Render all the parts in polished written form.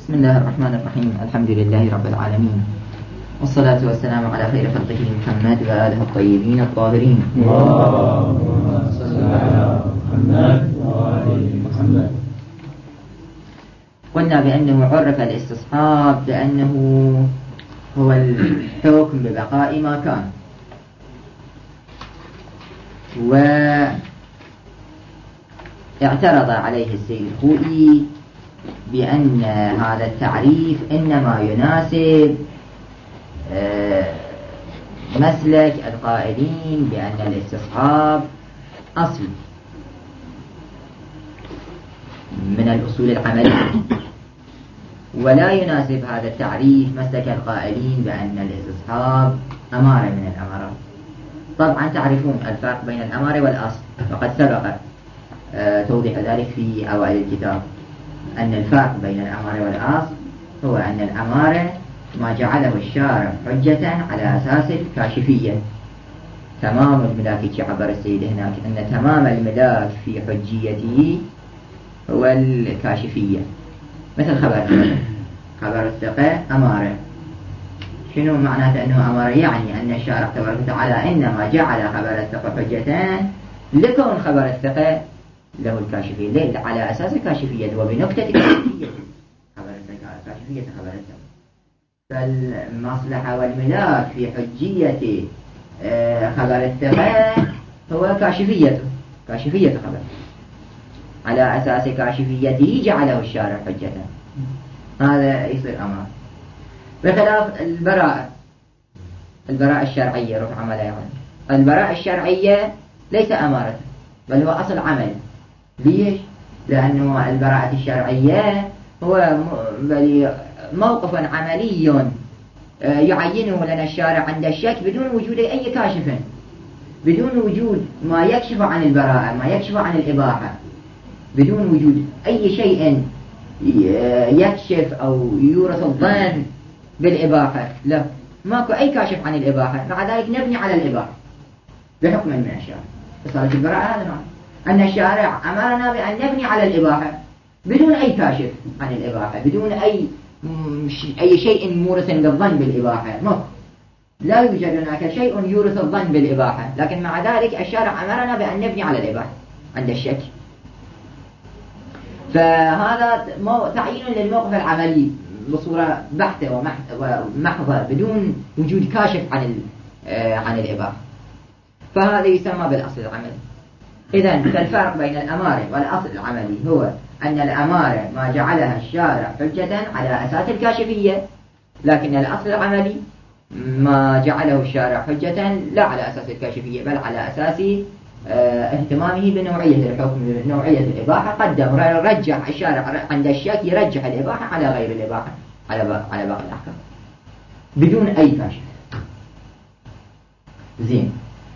بسم الله الرحمن الرحيم. الحمد لله رب العالمين، والصلاة والسلام على خير خلقه محمد وآله الطيبين الطاهرين. اللهم صل على محمد وآل محمد. قلنا بأنه عرف الاستصحاب بأنه هو الحكم ببقاء ما كان، واعترض عليه السيد الخوئي بأن هذا التعريف إنما يناسب مسلك القائلين بأن الاستصحاب أصل من الأصول العملية، ولا يناسب هذا التعريف مسلك القائلين بأن الاستصحاب أمارة من الأمارات. طبعا تعرفون الفرق بين الأمارة والأصل، وقد سبق توضيح ذلك في أوائل الكتاب، أن الفرق بين الأمارة والأصل هو أن الأمارة ما جعله الشارع حجة على أساس الكاشفية. تمام الملاك عبر السيد هناك أن تمام الملاك في حجيته هو الكاشفية، مثل خبر الثقة أمارة. شنو معناته أنه أمارة؟ يعني أن الشارع تبارك وتعالى إنما جعل خبر الثقة حجتان لكون خبر الثقة له الكاشفية، ليه؟ على أساس الكاشفية وبنكتة كاشفية خبر الثقة، كاشفية خبر الثقة. فالمصلحة والملاك في حجية خبر الثقة هو كاشفية خبر، على أساس كاشفيته جعله الشارع حجة، هذا يصير أمر. بخلاف البراءة الشرعية رفع عملها، البراءة الشرعية ليس أمارة بل هو أصل عمل. ليش؟ لأنه البراءة الشرعية هو موقف عملي يعينه لنا الشارع عند الشك بدون وجود أي كاشف، بدون وجود ما يكشف عن البراءة، ما يكشف عن الإباحة، بدون وجود أي شيء يكشف أو يورث الظن بالإباحة، لا، ماكو أي كاشف عن الإباحة، مع ذلك نبني على الإباحة بحكم من الشارع. فصارت البراءة هذا معنى أن الشارع أمرنا بأن نبني على الإباحة بدون أي كاشف عن الإباحة، بدون أي شيء مورث للظن بالإباحة، لا يوجد هناك شيء يورث الظن بالإباحة، لكن مع ذلك الشارع أمرنا بأن نبني على الإباحة عند الشك. فهذا تعيين للموقف العملي بصورة بحتة ومحضة بدون وجود كاشف عن الإباحة، فهذا يسمى بالأصل العملي. إذن فالفرق بين الأمارة والأصل العملي هو أن الأمارة ما جعلها الشارع حجة على أساس الكاشفية، لكن الأصل العملي ما جعله الشارع حجة لا على أساس الكاشفية بل على أساس اهتمامه بنوعية الحكم، نوعية الإباحة. قدم رجح الشارع عند الشك، يرجح الإباحة على غير الإباحة، على باقي الأحكام بدون أي كاشف. زين.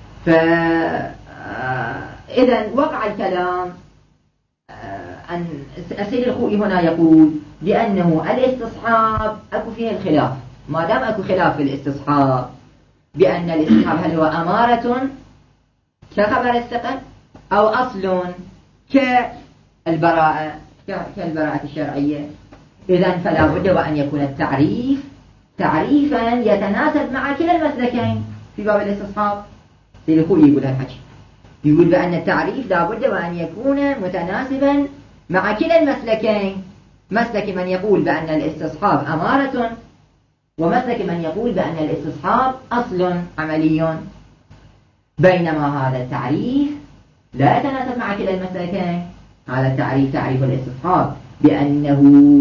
إذن وقع الكلام أن السيد الخوئي هنا يقول بأنه الاستصحاب أكو فيه الخلاف. ما دام أكو خلاف في الاستصحاب بأن الاستصحاب هل هو أمارة كخبر الثقة أو أصل كالبراءة الشرعية، إذن فلا بد وأن يكون التعريف تعريفا يتناسب مع كلا المسلكين في باب الاستصحاب. السيد الخوئي يقول هالحكي، يقول بأن التعريف لا بد وأن يكون متناسبا مع كلا المسلكين، مسلك من يقول بأن الاستصحاب أمارة ومسلك من يقول بأن الاستصحاب أصل عملي، بينما هذا التعريف لا يتناسب مع كلا المسلكين. هذا التعريف تعريف الاستصحاب بأنه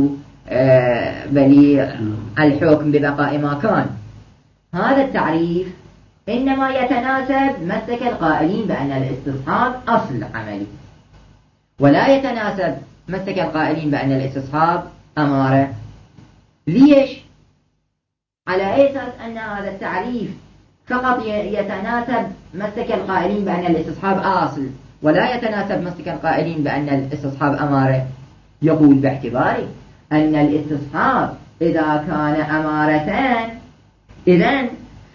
بليغ الحكم ببقاء ما كان، هذا التعريف إنما يتناسب مسلك القائلين بأن الاستصحاب أصل عملي، ولا يتناسب مسلك القائلين بأن الاستصحاب أمارة. ليش؟ على أي أساس أن هذا التعريف فقط يتناسب مسلك القائلين بأن الاستصحاب أصل ولا يتناسب مسلك القائلين بأن الاستصحاب أمارة؟ يقول باعتبار أن الاستصحاب إذا كان أمارتان إذن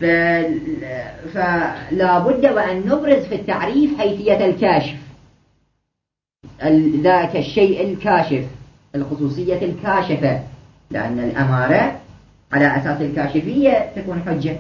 فلا بد وأن نبرز في التعريف حيثية الكاشف، ذاك الشيء الكاشف، الخصوصية الكاشفة لأن الأمارة على أساس الكاشفية تكون حجة،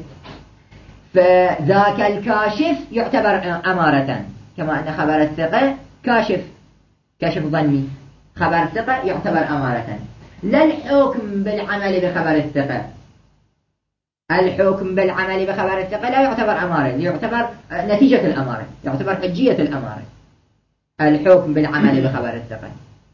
فذاك الكاشف يعتبر أمارة، كما أن خبر الثقة كاشف ظني، خبر الثقة يعتبر أمارة. لا الحكم بالعمل بخبر الثقة، الحكم بالعمل بخبر الثقة لا يعتبر أمارة، يعتبر نتيجة الأمارة، يعتبر حجية الأمارة. الحكم بالعمل بخبر الثقة،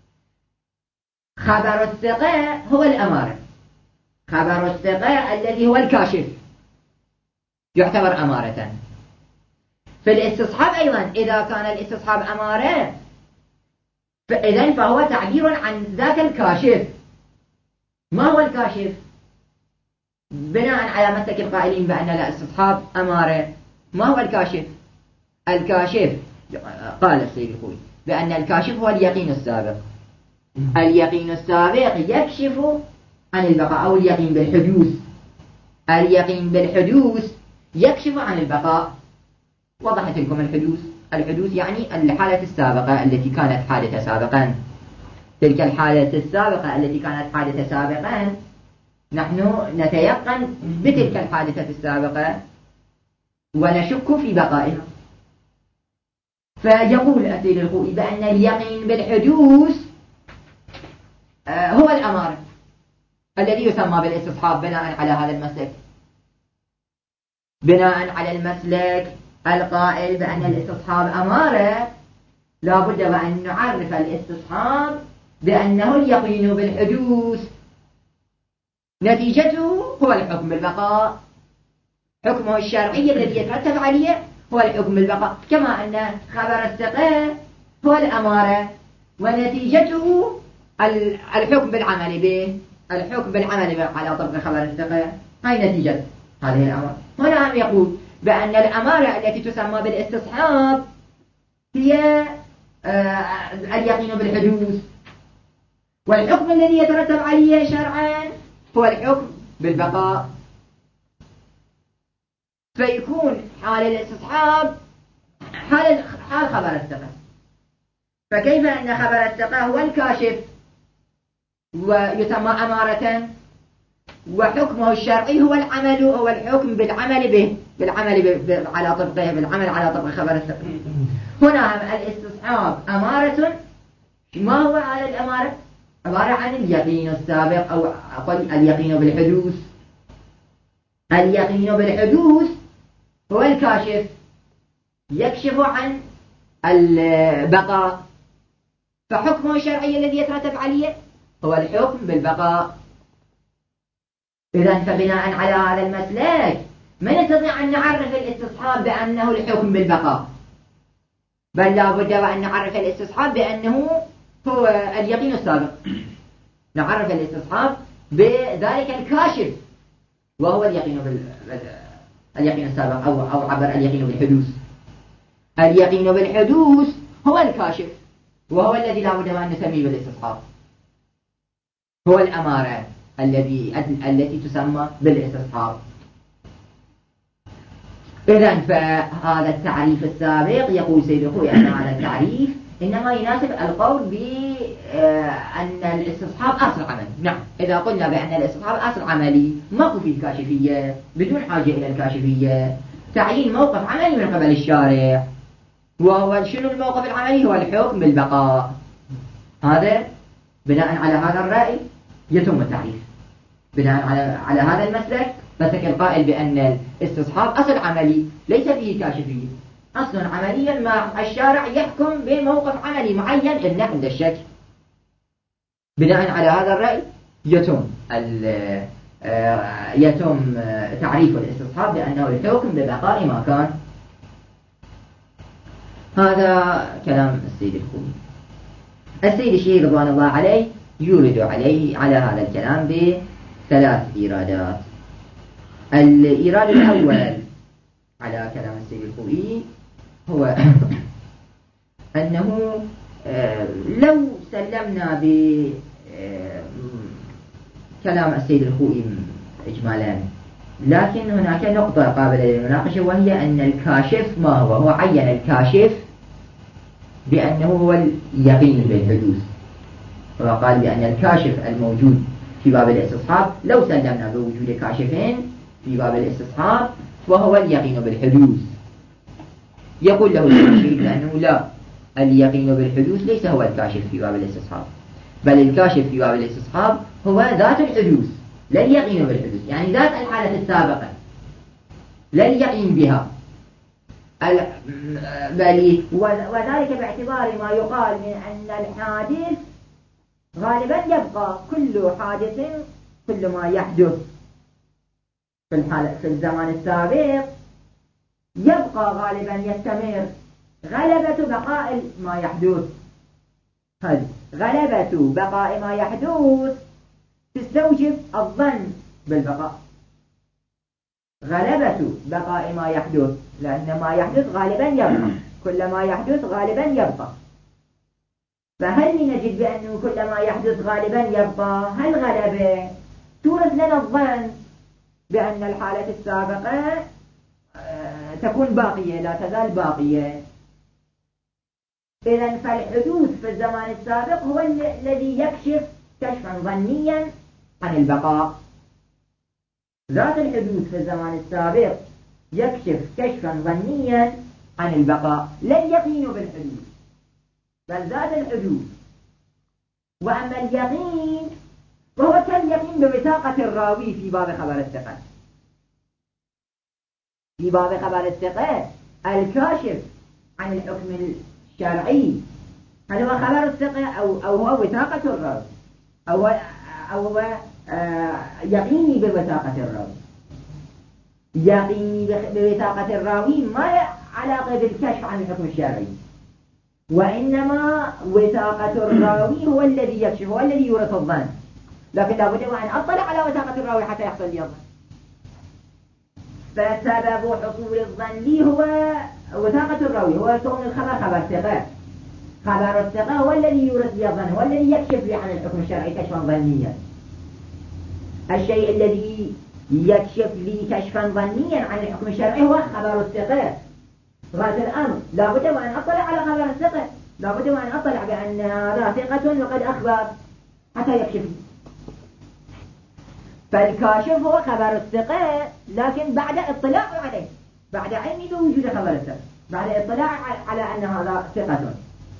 خبر الثقة هو الأمارة، خبر الثقة الذي هو الكاشف يعتبر أمارة. في الاستصحاب أيضا إذا كان الاستصحاب أمارة فإذن فهو تعبير عن ذاك الكاشف. ما هو الكاشف؟ بناء على مسلك القائلين بأن الاستصحاب أمارة، ما هو الكاشف؟ الكاشف قال السيد الخوئي بأن الكاشف هو اليقين السابق. اليقين السابق يكشف عن البقاء، أو اليقين بالحدوث. اليقين بالحدوث يكشف عن البقاء. وضحت لكم الحدوث يعني الحالة السابقة التي كانت حادثة سابقا. تلك الحالة السابقة التي كانت حادثة سابقا نحن نتيقن بتلك الحادثة السابقة ونشك في بقائها. فيقول السيد الخوئي بأن اليقين بالحدوث هو الأمارة الذي يسمى بالاستصحاب بناء على هذا المسلك، بناء على المسلك القائل بأن الاستصحاب أمارة. لا بد وأن نعرف الاستصحاب بأنه اليقين بالحدوث، نتيجته هو الحكم بالبقاء، حكمه الشرعي الذي يترتب عليه هو الحكم بالبقاء، كما أن خبر الثقة هو الأمارة ونتيجته الحكم بالعمل به. الحكم بالعمل به على طبق خبر الثقة هاي نتيجة هذه الأمارة. هنا هم يقول بأن الأمارة التي تسمى بالاستصحاب هي اليقين بالحدوث، والحكم الذي يترتب عليه شرعا هو الحكم بالبقاء. فيكون حال الاستصحاب حال خبر الثقة. فكيف أن خبر الثقة هو الكاشف ويسمى أمارة، وحكمه الشرعي هو العمل، هو الحكم بالعمل به، على طبقه، بالعمل على طبق خبر الثقة. هنا الاستصحاب أمارة. ما هو على الأمارة؟ عبارة عن اليقين السابق، أو أقول اليقين بالحدوث. اليقين بالحدوث هو الكاشف يكشف عن البقاء، فحكمه الشرعي الذي يترتب عليه هو الحكم بالبقاء. إذن فبناء على هذا المسلك ما نستطيع أن نعرف الاستصحاب بأنه الحكم بالبقاء، بل لا بد وأن نعرف الاستصحاب بأنه هو اليقين السابق. نعرف الاستصحاب بذلك الكاشف وهو اليقين اليقين السابق، أو عبر اليقين بالحدوث. اليقين بالحدوث هو الكاشف، وهو الذي لا بد وأن نسميه بالاستصحاب، هو الأمارة التي تسمى بالاستصحاب. إذن فهذا التعريف السابق يقول سيد الخوئي أن هذا التعريف إنما يناسب القول بأن الاستصحاب أصل عملي. نعم، إذا قلنا بأن الاستصحاب أصل عملي ماكو فيه كاشفية، بدون حاجة إلى الكاشفية، تعيين موقف عملي من قبل الشارع، وهو شنو الموقف العملي؟ هو الحكم بالبقاء. هذا بناء على هذا الرأي يتم التعريف. بناء على هذا المسلك القائل بأن الاستصحاب أصل عملي ليس فيه كاشفية، أصل عمليا مع الشارع يحكم بموقف عملي معين إلا عند الشك. بناء على هذا الرأي يتم تعريف الاستصحاب بأنه الحكم ببقاء ما كان. هذا كلام السيد الخوئي. السيد الشيخ رضوان الله عليه يورد على هذا الكلام بثلاث إيرادات. الإيراد الأول على كلام السيد الخوئي هو أنه لو سلمنا بكلام السيد الخوئي إجمالا، لكن هناك نقطة قابلة للمناقشة، وهي أن الكاشف ما هو عين الكاشف بأنه هو اليقين بالحدوث، وقال بأن الكاشف الموجود في باب الاستصحاب لو سلمنا بوجود كاشفين في باب الاستصحاب وهو اليقين بالحدوث. يقول له الشافعي بأنه لا، اليقين بالحدوث ليس هو الكاشف في باب الاستصحاب، بل الكاشف في باب الاستصحاب هو ذات الحدوث لا اليقين بالحدوث، يعني ذات الحالة السابقة لا اليقين بها، بل وذلك باعتبار ما يقال من أن الحادث غالبا يبقى، كل حادث كل ما يحدث في الزمان السابق يبقى غالبا يستمر، غلبة بقاء ما يحدث، غلبة بقاء ما يحدث تستوجب الظن بالبقاء، غلبة بقاء ما يحدث، لأن ما يحدث غالبا يبقى، كل ما يحدث غالبا يبقى. فهل نجد بأنه كل ما يحدث غالبا يبقى، هل غلبة تورث لنا الظن بأن الحالة السابقة تكون باقية لا تزال باقية. إذن فالحدوث في الزمان السابق هو الذي يكشف كشفا ظنيا عن البقاء، ذات الحدوث في الزمان السابق يكشف كشفا ظنيا عن البقاء، لا اليقين بالحدوث بل ذات الحدوث. وأما اليقين وهو كاليقين بوثاقة الراوي في باب خبر الثقة، في باب خبر الثقة الكاشف عن الحكم الشرعي هل هو خبر الثقة أو هو وثاقة الراوي أو هو يقيني بوثاقة الراوي. يقيني بوثاقة الراوي ما علاقة بالكشف عن الحكم الشرعي، وإنما وثاقة الراوي هو الذي يكشف، هو الذي يورث الظن، لكن لابد أن أطلع على وثاقة الراوي حتى يحصل لي الظن. فسبب حصول الظن لي هو وثاقة الراوي، هو كون الخبر خبر ثقة، خبر الثقة هو الذي يورث لي الظن، هو الذي يكشف لي عن الحكم الشرعي كشفا ظنيا. الشيء الذي يكشف لي كشفا ظنيا عن الحكم الشرعي هو خبر الثقة. غاية الأمر لابد أن أطلع على خبر الثقة، لابد أن أطلع بأن هذا ثقة وقد أخبر حتى يكشف لي. فالكاشف هو خبر الثقة لكن بعد اطلاع عليه، بعد علمي بوجود خبر الثقة، بعد اطلاع على أن هذا ثقة.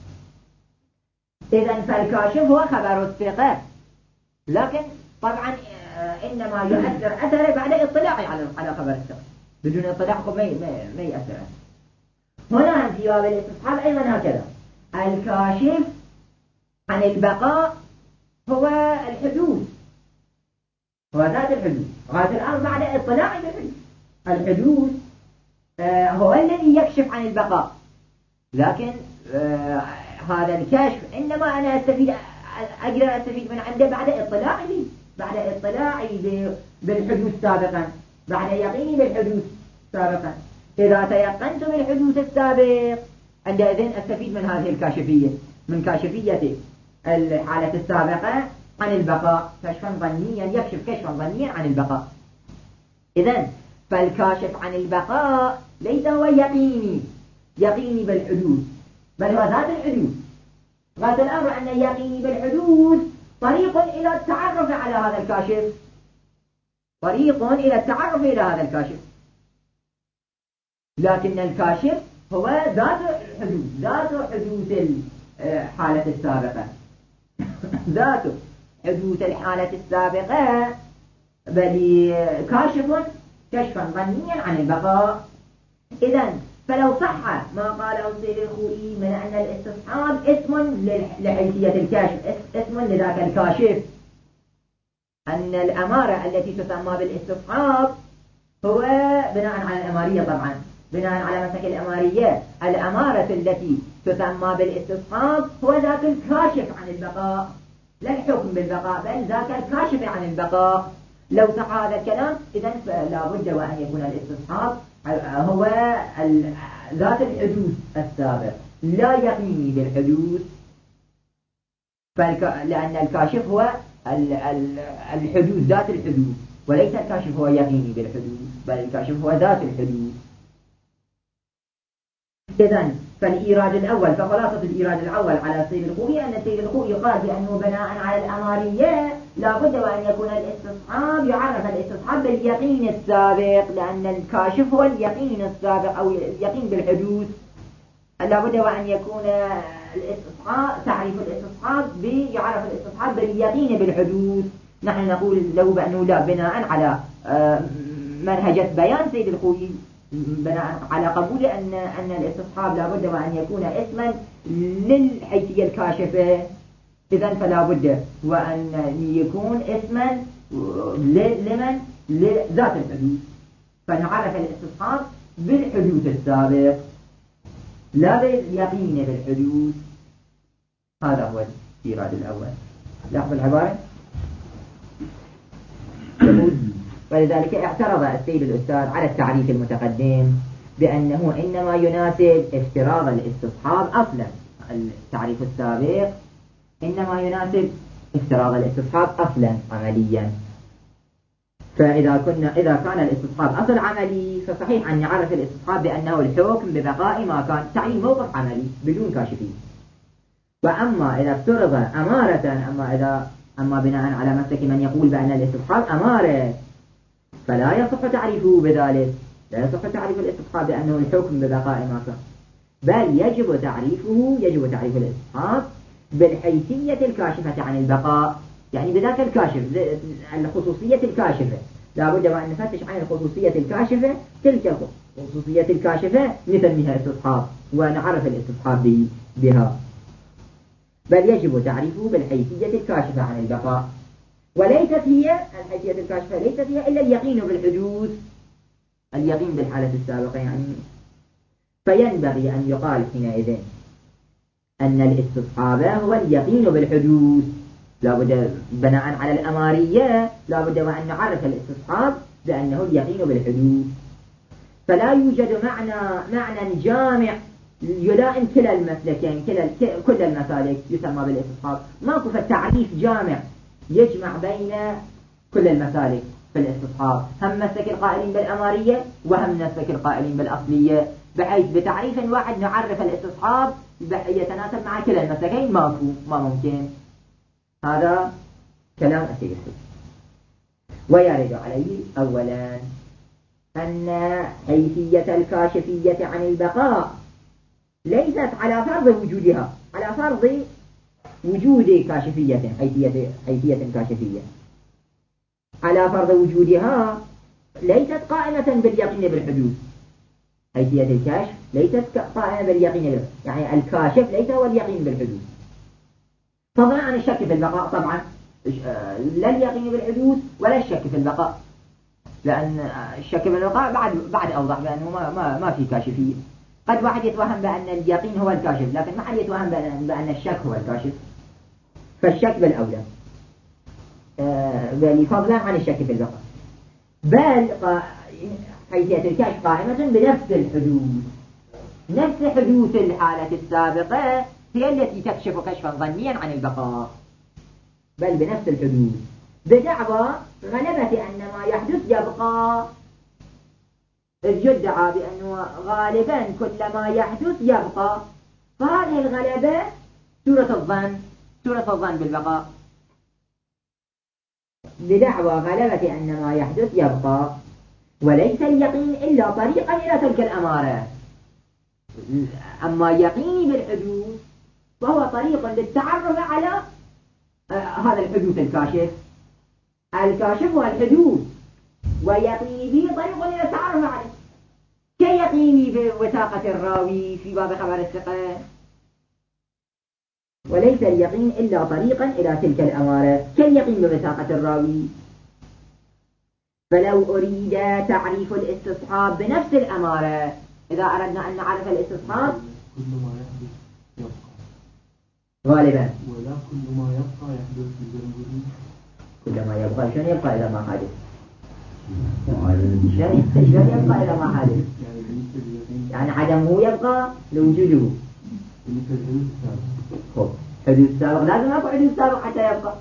إذن فالكاشف هو خبر الثقة، لكن طبعا إنما يؤثر أثره بعد اطلاعي على خبر الثقة، بدون اطلاع ما يأثر. هنا في باب الاستصحاب أيضا هكذا، الكاشف عن البقاء هو الحدوث، هو ذات الحدوث، غاية الأمر بعد اطلاعي بالحدوث. الحدوث هو الذي يكشف عن البقاء، لكن هذا الكشف إنما أنا أقدر أستفيد من عنده بعد اطلاعي، بعد اطلاعي بالحدوث سابقا، بعد يقيني بالحدوث سابقا. إذا تيقنت بالحدوث السابق عندئذ أستفيد من هذه الكاشفية، من كاشفية الحالة السابقة عن البقاء كشفا ظنيا، يكشف كشفا ظنيا عن البقاء. إذن فالكاشف عن البقاء ليس هو يقيني بالحدوث، بل هو ذات الحدوث. غاية الأمر أن يقيني بالحدوث طريق إلى التعرف على هذا الكاشف، طريق إلى التعرف إلى هذا الكاشف، لكن الكاشف هو ذات الحدوث، ذات حدوث الحالة السابقة، ذات حدوث الحالة السابقة، بل كاشف كشفا ظنيا عن البقاء. إذن فلو صح ما قاله السيد الخوئي من أن الاستصحاب اسم لحيثية الكشف، اسم لذاك الكاشف، أن الأمارة التي تسمى بالاستصحاب هو بناء على الأمارية، طبعا بناء على مسك الأمارية، الأمارة التي تسمى بالاستصحاب هو ذاك الكاشف عن البقاء، لا الحكم بالبقاء بل ذاك الكاشف عن البقاء. لو صح هذا الكلام إذن فلا بد وأن يكون الاستصحاب هو ذات الحدوث السابق، لا يقيني بالحدوث، لأن الكاشف هو الحدوث، ذات الحدوث، وليس الكاشف هو يقيني بالحدوث، بل الكاشف هو ذات الحدوث. إذن فالإيراد الأول فخلاصة الإيراد الأول على السيد الخوئي أن السيد الخوئي قال بأنه بناء على الأمارية لا بد وأن يكون الاستصحاب يعرف الاستصحاب باليقين السابق، لأن الكاشف هو اليقين السابق أو اليقين بالحدوث. لا بد وأن يكون الاستصحاب تعريف الاستصحاب يعرف الاستصحاب باليقين بالحدوث. نحن نقول له بأنه لا، بناء على منهجة بيان سيد الخوئي، بناء على قبول أن الاستصحاب لا بد وأن يكون اسما للحيثية الكاشفة، إذن فلا بد وأن يكون اسما لمن لذات الحدوث، فنعرف الاستصحاب بالحدوث السابق لا باليقين بالحدوث. هذا هو الإيراد الأول. لاحظ العبارة. ولذلك اعترض السيد الأستاذ على التعريف المتقدم بأنه إنما يناسب افتراض الاستصحاب أصلا. التعريف السابق إنما يناسب افتراض الاستصحاب أصلا عمليا، فإذا كان الاستصحاب أصل عملي فصحيح أن نعرف الاستصحاب بأنه الحكم ببقاء ما كان، تعيين موقف عملي بدون كاشفين. وأما إذا افترض أمارة، أما بناء على مسلك من يقول بأن الاستصحاب أمارة فلا يصح تعريفه بذلك، لا يصح تعريف الاستصحاب بأنه الحكم ببقاء ما كان، بل يجب تعريف الاستصحاب بالحيثية الكاشفة عن البقاء، يعني بذاك الكاشف، الخصوصية الكاشفة. لا بد وأن نفتش عن الخصوصية الكاشفة، تلك الخصوصية الكاشفة نسميها استصحاب ونعرف الاستصحاب بها، بل يجب تعريفه بالحيثية الكاشفة عن البقاء. وليست هي الحيثية الكاشفة ليست هي إلا اليقين بالحدوث، اليقين بالحالة السابقة يعني. فينبغي أن يقال حينئذ أن الاستصحاب هو اليقين بالحدوث، لا بد بناء على الأمارية لا بد وأن نعرف الاستصحاب بأنه اليقين بالحدوث. فلا يوجد معنى جامع يلائم كلا المسلكين، كل المسالك يسمى بالاستصحاب. ماكو تعريف جامع يجمع بين كل المسالك في الاستصحاب، هم مسلك القائلين بالأمارية وهم مسلك القائلين بالأصلية، بحيث بتعريف واحد نعرف الاستصحاب يتناسب مع كلا المسلكين. ما ممكن. هذا كلام السيد الخوئي. ويرد عليه أولا أن حيثية الكاشفية عن البقاء ليست على فرض وجودها، على فرض وجود كاشفية، حيثية كاشفية على فرض وجودها ليست قائمة باليقين بالحدوث. حيثية الكشف ليست قائمة باليقين يعني الكاشف ليس هو اليقين بالحدوث، فضلا عن الشك في البقاء. طبعا لا اليقين بالحدوث ولا الشك في البقاء، لأن الشك في البقاء بعد أوضح بأنه ما في كاشفية. قد واحد يتوهم بأن اليقين هو الكاشف، لكن ما حد يتوهم بأن الشك هو الكاشف، فالشك بالأولى فضلا عن الشك في البقاء. بل حيثية الكشف قائمة بنفس الحدوث، نفس حدوث الحالة السابقة هي التي تكشف كشفا ظنيا عن البقاء، بل بنفس الحدوث، بدعوى غلبة أن ما يحدث يبقى. إذ يدعى بأنه غالبا كل ما يحدث يبقى، فهذه الغلبة سورة الظن بالبقاء، بدعوى غلبة أن ما يحدث يبقى، وليس اليقين إلا طريقا إلى تلك الأمارة. أما يقيني بالحدوث فهو طريق للتعرف على هذا الحدوث الكاشف. الكاشف هو الحدوث، ويقيني به طريق إلى التعرف عليه، كيقيني بوثاقة الراوي في باب خبر الثقة. وليس اليقين إلا طريقا إلى تلك الأمارة كاليقين بوثاقة الراوي. فلو أريد تعريف الاستصحاب بنفس الأمارة، إذا أردنا أن نعرف الاستصحاب كل ما يحدث يبقى غالبا، ولا كل ما يبقى يحدث بذنبه. كل ما يبقى شلون يبقى إذا ما حدث؟ شلون يبقى إذا ما حدث؟ يعني عدمه يبقى لوجوده. حدوث سابق لازم أكو حدوث سابق حتى يبقى.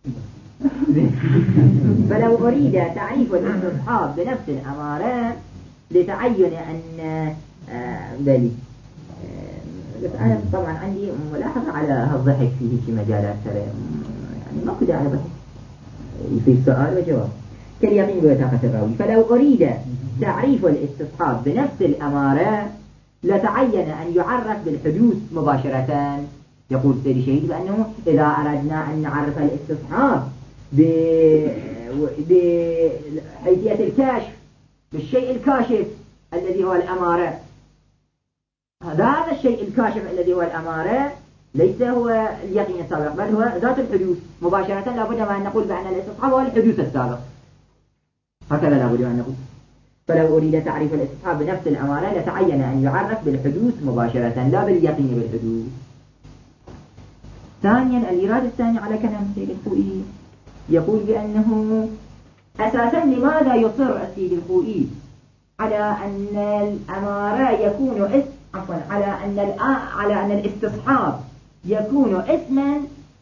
فلو أريد تعريف الاستصحاب بنفس الأمارة لتعين أن بس أنا طبعا عندي ملاحظة على هالضحك فيه في مجالات ترى يعني ما كنت أعرف في سؤال وجواب كاليقين بوثاقة الراوي. فلو أريد تعريف الاستصحاب بنفس الأمارة لتعين أن يعرف بالحدوث مباشرة. يقول سيدي شهيد بأنه إذا أردنا أن نعرف الاستصحاب بحيثية الكشف بالشيء الكاشف الذي هو الأمارة، هذا الشيء الكاشف الذي هو الأمارة ليس هو اليقين السابق بل هو ذات الحدوث مباشرة. لابد أن نقول بأن الاستصحاب هو الحدوث السابق، هكذا لابد أن نقول. فلو أريد تعريف الاستصحاب بنفس الأمارة لتعين أن يعرف بالحدوث مباشرة لا باليقين بالحدوث. ثانيا الإيراد الثاني على كلام السيد الخوئي يقول بأنه أساسا لماذا يصر السيد الخوئي على أن الأمارة يكون على أن الاستصحاب يكون اسما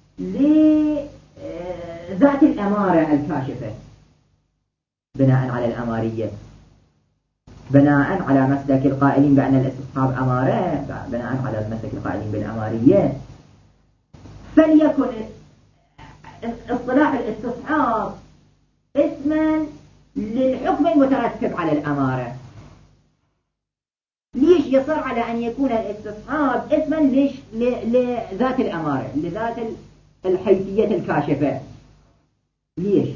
لذات الأمارة الكاشفة بناء على الأمارية، بناء على مسلك القائلين بأن الاستصحاب أمارة، بناء على مسلك القائلين بالأمارية. فليكن اصطلاح الاستصحاب اسما للحكم المترتب على الأمارة. ليش يصر على أن يكون الاستصحاب اسما لذات الأمارة، لذات الحيثية الكاشفة؟ ليش؟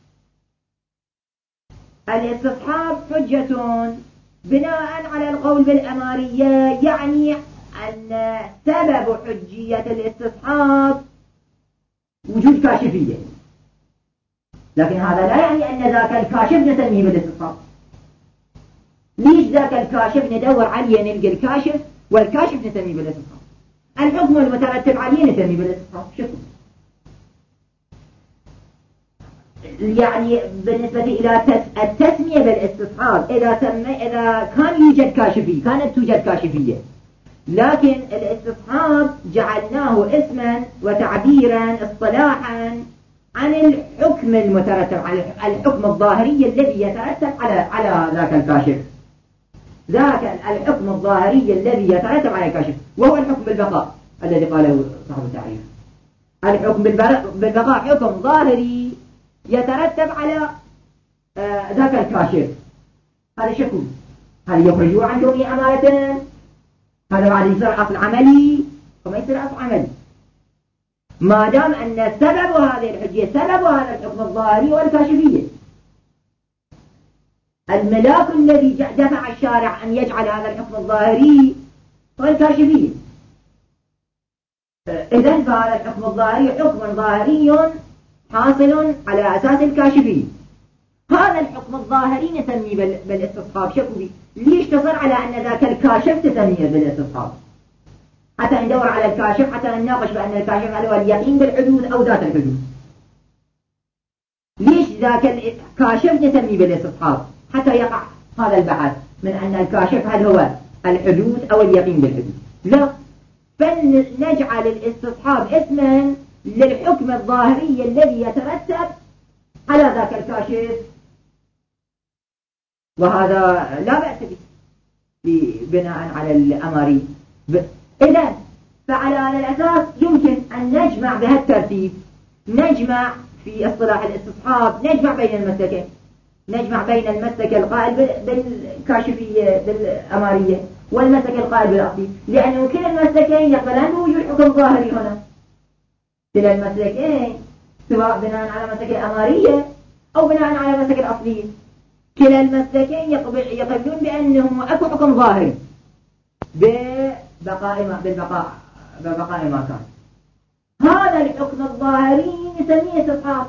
الاستصحاب حجة بناء على القول بالأمارية، يعني أن سبب حجية الاستصحاب وجود كاشفية، لكن هذا لا يعني أن ذاك الكاشف نسميه بالاستصحاب. ليش ذاك الكاشف ندور عليه نلقى الكاشف والكاشف نسميه بالاستصحاب، الحكم المترتب عليه نسميه بالاستصحاب؟ شوفوا يعني بالنسبة إلى التسمية بالاستصحاب إذا كان يوجد كاشفية، كانت توجد كاشفية، لكن الاستصحاب جعلناه اسما وتعبيرا اصطلاحا عن الحكم المترتب على الحكم الظاهري الذي يترتب على ذاك الكاشف، ذاك الحكم الظاهري الذي يترتب على الكاشف، وهو الحكم بالبقاء الذي قاله صاحب التعريف. الحكم بالبقاء حكم ظاهري يترتب على ذاك الكاشف. هذا شكو، هل يخرجوا عن دون أمارة؟ هذا بعد يصير أصل عملي وما يصير أصل عملي، ما دام أن سبب هذه الحجية سبب هذا الحكم الظاهري والكاشفية. الملاك الذي دفع الشارع أن يجعل هذا الحكم الظاهري هو الكاشفية. إذن فهذا الحكم الظاهري حكم ظاهري حاصل على أساس الكاشفية. هذا الحكم الظاهري نسميه بالاستصحاب. شكو بي ليش تصر على أن ذاك الكاشف تسميه بالاستصحاب؟ حتى ندور على الكاشف، حتى نناقش بأن الكاشف هل هو اليقين بالحدوث أو ذات الحدوث. ليش ذاك الكاشف نسميه بالاستصحاب؟ حتى يقع هذا البحث من أن الكاشف هل هو الحدوث أو اليقين بالحدوث. لا، فلنجعل الاستصحاب اسما للحكم الظاهري الذي يترتب على ذاك الكاشف، وهذا لا بأس به بناء على الأماري. إذن فعلى هذا الأساس يمكن أن نجمع بهالترتيب، نجمع في اصطلاح الاستصحاب، نجمع بين المسلكين، نجمع بين المسلك القائل بالكاشفية بالأمارية والمسلك القائل بالأصلي، لأنه كلا المسلكين يقبلان بوجود حكم ظاهري هنا. كلا المسلكين سواء بناء على مسلك الأمارية أو بناء على مسلك الأصلية، كلا المسلكين يقبلون بأنه أكو حكم ظاهري بالبقاء ما كان. هذا الحكم الظاهري نسميه استصحاب.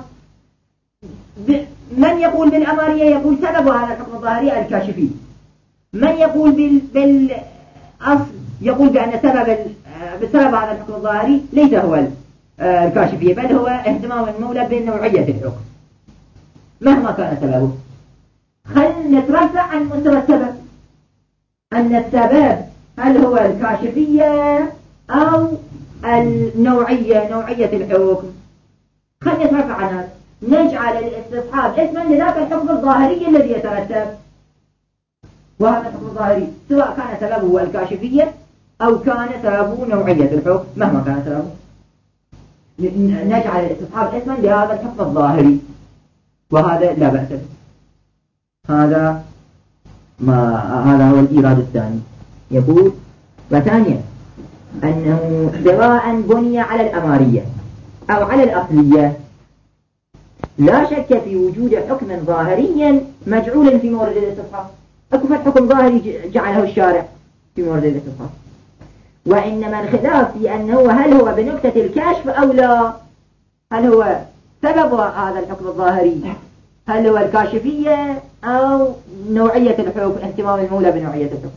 من يقول بالأمارية يقول سبب هذا الحكم الظاهري الكاشفي، من يقول بالأصل يقول بأن بسبب هذا الحكم الظاهري ليس هو الكاشفية، بل هو اهتمام المولى بنوعية الحكم مهما كان سببه. خلينا نترفع عن مستوى السبب، أن السبب هل هو الكاشفية أو النوعية، نوعية الحكم. خلينا نترفع عن هذا، نجعل الاستصحاب اسما لذاك الحكم الظاهري الذي يترتب، وهذا الحكم الظاهري سواء كان سببه الكاشفية أو كان سببه نوعية الحكم مهما كان سببه، نجعل الاستصحاب اسما لهذا الحكم الظاهري، وهذا لا بأس به. هذا هو الإيراد الثاني. يقول وثانيا أنه سواء بني على الأمارية أو على الأصلية لا شك في وجود حكم ظاهري مجعول في مورد الاستصحاب. أكو حكم ظاهري جعله الشارع في مورد الاستصحاب، وإنما الخلاف في أنه هل هو بنكتة الكشف أو لا، هل هو سبب هذا الحكم الظاهري هل هو الكاشفية أو نوعية الحكم، اهتمام المولى بنوعية الحكم.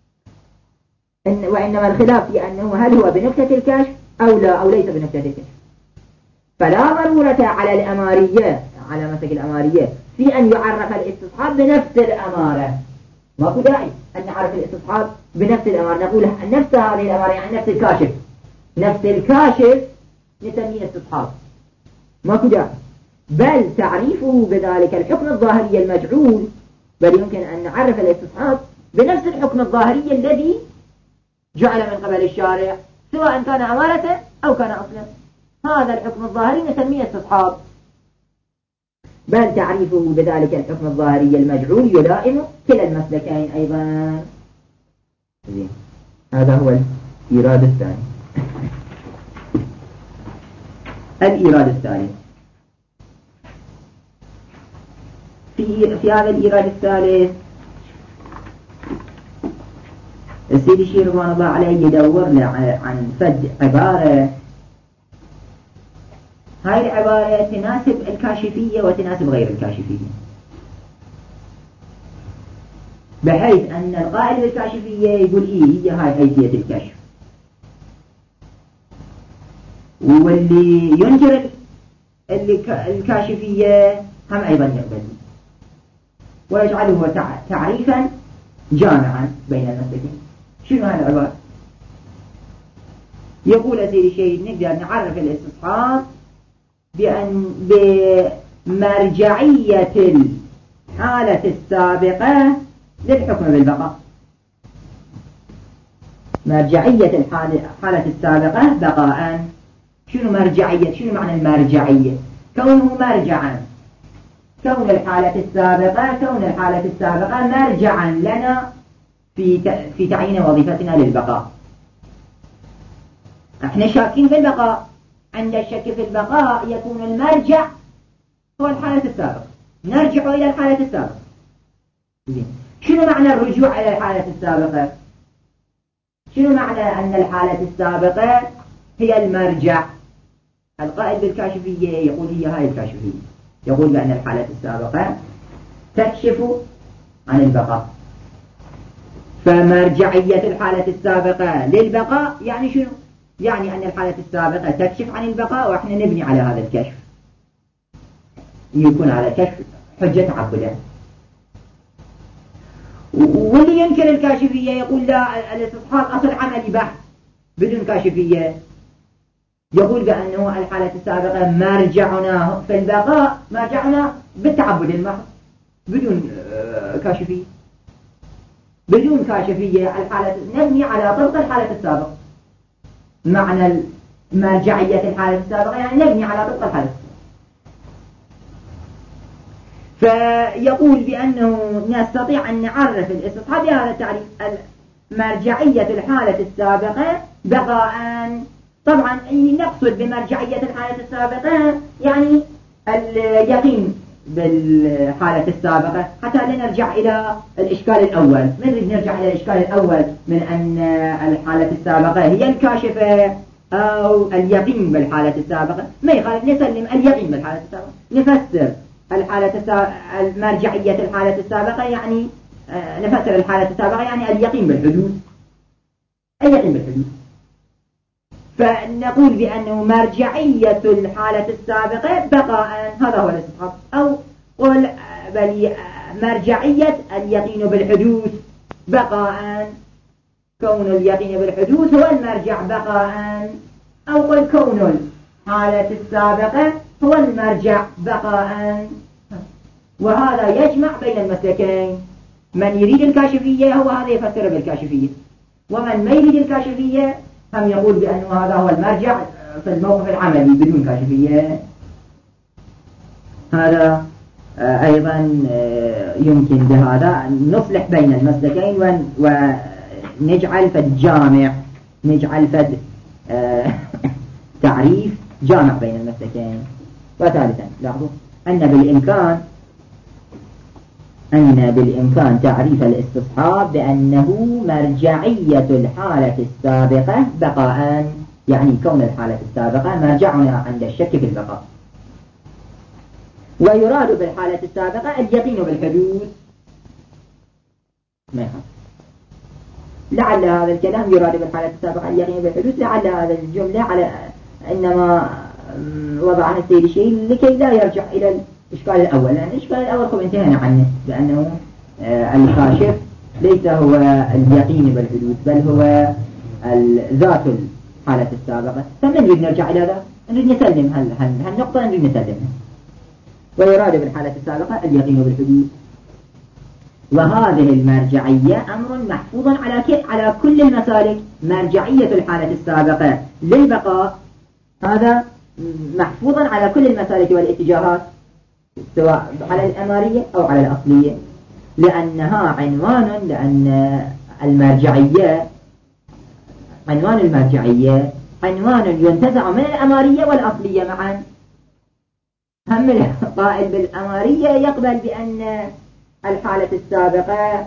وإنما الخلاف في أنه هل هو بنكتة الكشف أو لا أو ليس بنكتة الكشف. فلا ضرورة على الأمارية، على مسك الأمارية، في أن يعرف الاستصحاب بنفس الأمارة. ماكو داعي أن نعرف الاستصحاب بنفس الأمارة، نقول نفس هذه الأمارة يعني نفس الكاشف، نفس الكاشف نسميه استصحاب، ماكو داعي. بل تعريفه بذلك الحكم الظاهري المجعول، بل يمكن أن نعرف الاستصحاب بنفس الحكم الظاهري الذي جعل من قبل الشارع، سواء كان أمارة أو كان أصلا. هذا الحكم الظاهري نسميه استصحاب. بل تعريفه بذلك الحكم الظاهري المجعول يلائم كلا المسلكين أيضا. هذا هو الإيراد الثاني. الإيراد الثالث، في هذا الإيراد الثالث السيد الشيخ رضوان الله عليه يدور عن فد عبارة، هاي العبارة تناسب الكاشفية وتناسب غير الكاشفية، بحيث أن القائل بالكاشفية يقول هي هاي حيثية الكشف، واللي ينكر الكاشفية هم أيضا يقبل، ويجعله تعريفا جامعا بين المسلكين. شنو هذا العبارة؟ يقول سيد الشيخ نقدر نعرف الاستصحاب بمرجعية الحالة السابقة للحكم بالبقاء. مرجعية الحالة السابقة بقاء. شنو مرجعية؟ شنو معنى المرجعية؟ كونه مرجعا، كون الحالة السابقة مرجعا لنا في تعيين وظيفتنا للبقاء. احنا شاكين في البقاء، عند الشك في البقاء يكون المرجع هو الحالة السابقة، نرجع إلى الحالة السابقة. شنو معنى الرجوع إلى الحالة السابقة؟ شنو معنى أن الحالة السابقة هي المرجع؟ القائل بالكاشفية يقول هي هاي الكاشفية، يقول بأن الحالة السابقة تكشف عن البقاء، فمرجعية الحالة السابقة للبقاء يعني شنو؟ يعني أن الحالة السابقة تكشف عن البقاء وإحنا نبني على هذا الكشف، يكون على الكشف حجة تعبدا. واللي ينكر الكاشفية يقول لا، الاستصحاب أصل عملي بحت بدون كاشفية، يقول بأنه الحالة السابقة مرجعنا في البقاء، مرجعنا بالتعبد المحض بدون كاشفية. بدون كاشفية الحالة نبني على طبق الحالة السابقة. معنى مرجعية الحالة السابقة يعني نبني على طبق الحالة السابقة. فيقول بأنه نستطيع أن نعرف الاستصحاب بهذا التعريف: مرجعية الحالة السابقة بقاء. طبعا نقصد بمرجعية الحالة السابقة يعني اليقين بالحالة السابقة، حتى لا نرجع إلى الإشكال الأول. ما نريد نرجع إلى الإشكال الأول من أن الحالة السابقة هي الكاشفة أو اليقين بالحالة السابقة، ما يخالف نسلم اليقين بالحالة السابقة، نفسر مرجعية الحالة السابقة يعني نفسر الحالة السابقة يعني اليقين بالحدوث، اليقين بالحدوث. فنقول بأنه مرجعية الحالة السابقة بقاء، هذا هو الاستصحاب. أو قل بل مرجعية اليقين بالحدوث بقاء، كون اليقين بالحدوث هو المرجع بقاء. أو قل كون الحالة السابقة هو المرجع بقاء. وهذا يجمع بين المسلكين، من يريد الكاشفية هو هذا يفسر بالكاشفية، ومن ما يريد الكاشفية هم يقول بأنه هذا هو المرجع في الموقف العملي بدون كاشفية. هذا أيضا يمكن بهذا نصلح بين المسلكين ونجعل فد جامع، نجعل فد تعريف جامع بين المسلكين. وثالثا لاحظوا أن بالإمكان تعريف الاستصحاب بأنه مرجعية الحالة السابقة بقاء، يعني كون الحالة السابقة مرجعنا عند الشك في البقاء. ويراد بالحالة السابقة اليقين بالحدوث. ما يخاف لعل هذا الكلام يراد بالحالة السابقة اليقين بالحدوث، لعل هذا الجملة على إنما وضعنا السيد شيء لكي لا يرجع إلى الإشكال الأول، لأن الإشكال الأول خب انتهينا عنه، لأنه الكاشف ليس هو اليقين بالحدوث بل هو ذات الحالة السابقة. فمن نريد نرجع إلى ذا، نريد نسلم هالنقطة نريد نسلمها. ويراد بالحالة السابقة اليقين بالحدوث. وهذه المرجعية أمر محفوظ على كل المسالك. مرجعية الحالة السابقة للبقاء هذا محفوظ على كل المسالك والاتجاهات، سواء على الأمارية أو على الأصلية، لأنها عنوان، لأن المرجعية عنوان ينتزع من الأمارية والأصلية معا. هم القائل بالأمارية يقبل بأن الحالة السابقة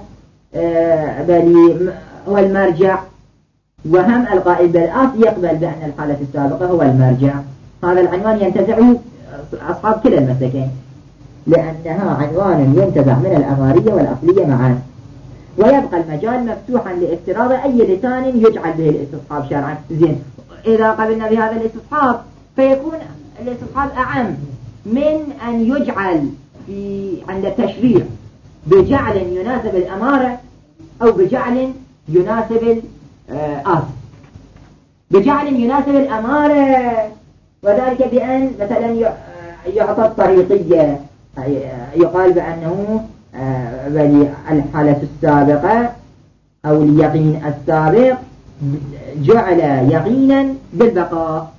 هو المرجع، وهم القائل بالأصل يقبل بأن الحالة السابقة هو المرجع. هذا العنوان ينتزعه أصحاب كلا المسلكين، لأنها عنوان ينتزع من الأمارية والأصلية معا. ويبقى المجال مفتوحا لافتراض أي لسان يجعل به الاستصحاب شرعا. زين، إذا قبلنا بهذا الاستصحاب فيكون الاستصحاب أعم من أن يجعل عند التشريع بجعل يناسب الأمارة أو بجعل يناسب الأصل. بجعل يناسب الأمارة، وذلك بأن مثلا يعطى الطريقية، يقال بأنه الحالة السابقة أو اليقين السابق جعل يقينا بالبقاء.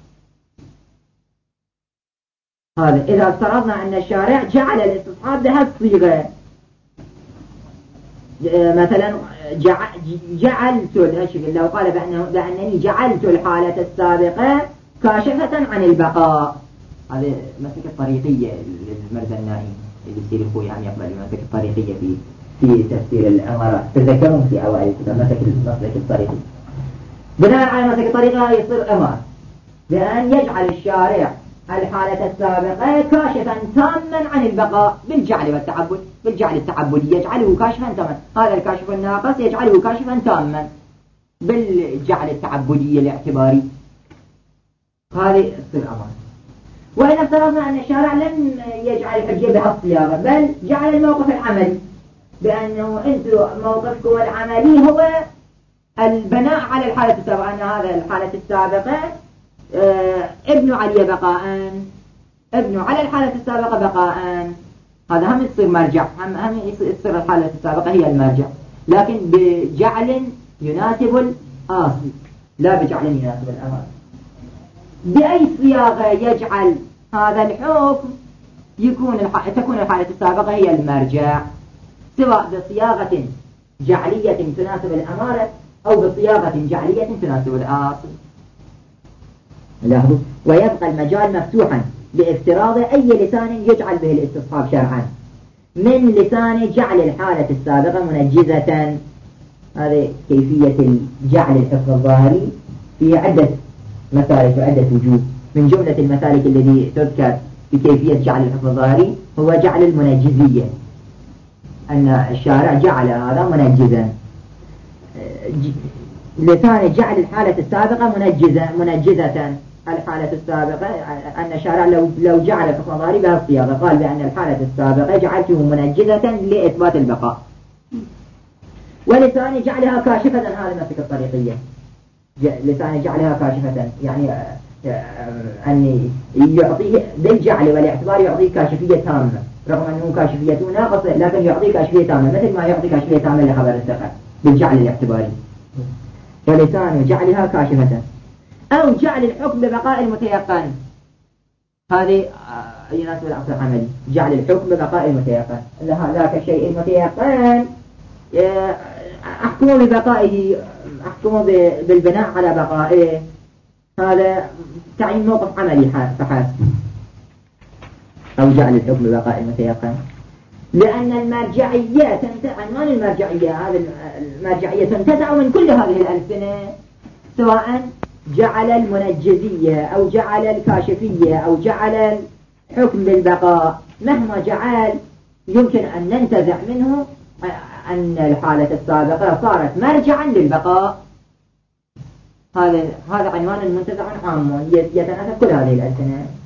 هذا إذا افترضنا أن الشارع جعل الاستصحاب بهذه الصيغة، مثلا جعلت لو قال بأنني جعلت الحالة السابقة كاشفة عن البقاء، هذه مسك الطريقية للمرزنائي اللي يصير أخوي عم يقبل مسك الطريقية في تفسير الأمارات. تذكرون في أوائل الكتاب مسك الطريقي. بناء على مسك الطريقة يصير أمر بأن يجعل الشارع الحالة السابقة كاشفا تاما عن البقاء بالجعل والتعبد، بالجعل التعبدي يجعله كاشفا تاما، هذا الكاشف الناقص يجعله كاشفا تاما بالجعل التعبدي الاعتباري. هذه تصير أمر. وإذا افترضنا أن الشارع لم يجعل الحجة بهالصياغة بل جعل الموقف العملي، بأنه أنتم موقفكم العملي هو البناء على الحالة السابقة، أن هذا الحالة السابقة ابن علي بقاء، ابن على الحالة السابقة بقاء، هذا هم يصير مرجع، هم يصير الحالة السابقة هي المرجع، لكن بجعل يناسب الأصل لا بجعل يناسب الأمر. بأي صياغة يجعل هذا الحكم تكون الحالة السابقة هي المرجع، سواء بصياغة جعلية تناسب الأمارة أو بصياغة جعلية تناسب الأصل. لاحظوا، ويبقى المجال مفتوحا بافتراض أي لسان يجعل به الاستصحاب شرعا، من لسان جعل الحالة السابقة منجزة. هذه كيفية جعل الحكم الظاهري في عدة مسالك وعدة وجوه. من جملة المسالك التي تذكر في كيفية جعل الحكم الظاهري هو جعل المنجزية، أن الشارع جعل هذا منجزا. لسان جعل الحالة السابقة منجزة الحالة السابقة، أن الشارع لو جعل الحكم الظاهري بهذه الصياغة قال بأن الحالة السابقة جعلته منجزة لإثبات البقاء. ولسان جعلها كاشفة، هذا مسك الطريقية، لسان جعلها كاشفة يعني أن يعطيه بالجعل والاعتبار يعطيه كاشفية تامة، رغم أنه كاشفيته ناقصة لكن يعطيه كاشفية تامة، مثل ما يعطي كاشفية تامة لخبر الثقة بالجعل الاعتباري. ولسان جعلها كاشفة، أو جعل الحكم ببقاء المتيقن. هذه يناسب الأصل العملي، جعل الحكم ببقاء المتيقن، ذاك الشيء المتيقن أحكم ببقائه، أحكم بالبناء على بقائه، هذا تعين موقف عملي فحسب. أو جعل الحكم ببقاء المتيقن، لأن المرجعية عنوان المرجعية، هذه المرجعية تنتزع من كل هذه الألسنة، سواء جعل المنجزية أو جعل الكاشفية أو جعل الحكم بالبقاء، مهما جعل يمكن أن ننتزع منه أن الحالة السابقة صارت مرجعا للبقاء. هذا عنوان منتزع عام يتناسب كل هذه الألسنة.